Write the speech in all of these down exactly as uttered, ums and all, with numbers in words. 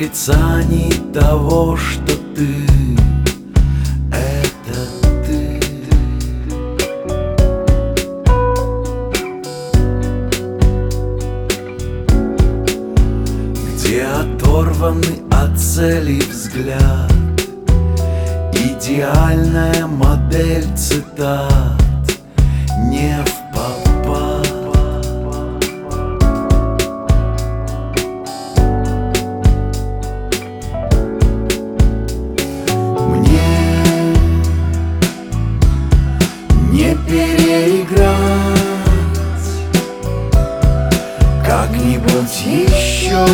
отрицании того, что ты — это ты. Где оторванный от цели взгляд, идеальная модель цитат не впопад. Мне не переиграть как-нибудь еще.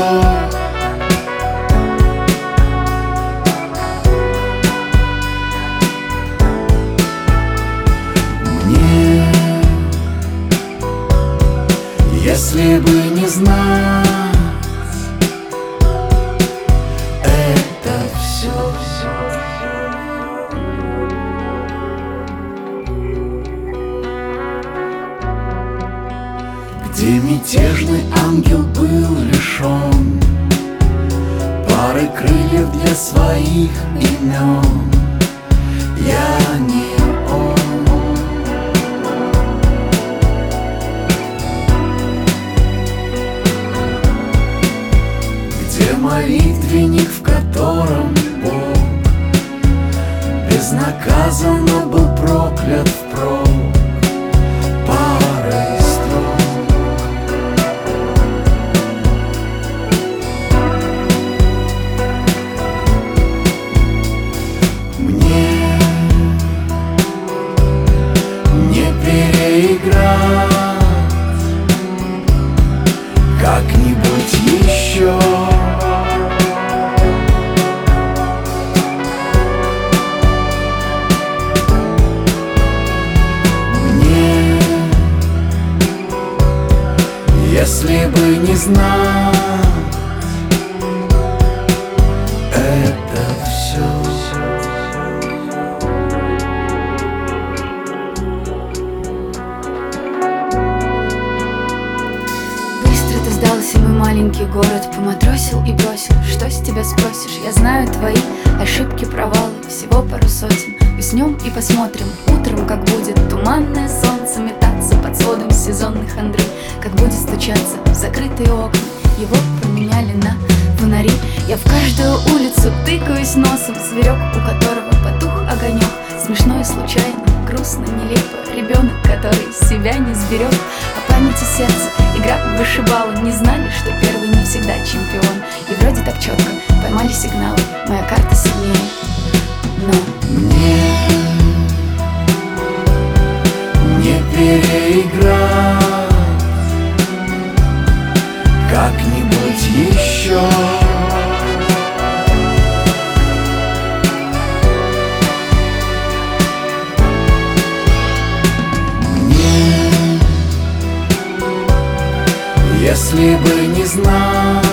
Если бы не знать это все. Где мятежный ангел был лишен пары крыльев для своих имен, я не он. Молитвенник, в котором Бог безнаказанно был проклят впрок парой строк. Мне не переиграть как-нибудь еще. Если бы не знать это все. Быстро ты сдался, мой маленький город, поматросил и бросил. Что с тебя спросишь? Я знаю твои ошибки, провалы, всего пару сотен. Уснем и посмотрим утром, как будет туманное солнце метаться под сводом сезонных хандры, как будет стучаться в закрытые окна. Его поменяли на фонари. Я в каждую улицу тыкаюсь носом, зверек, у которого потух огонек. Смешно и случайно, грустно, нелепо. Ребенок, который себя не сберег. О памяти сердца, игра в вышибалу. Не знали, что первый не всегда чемпион. И вроде так четко поймали сигналы, моя карта сильнее. Но мне не переиграть как-нибудь еще. Мне, если бы не знать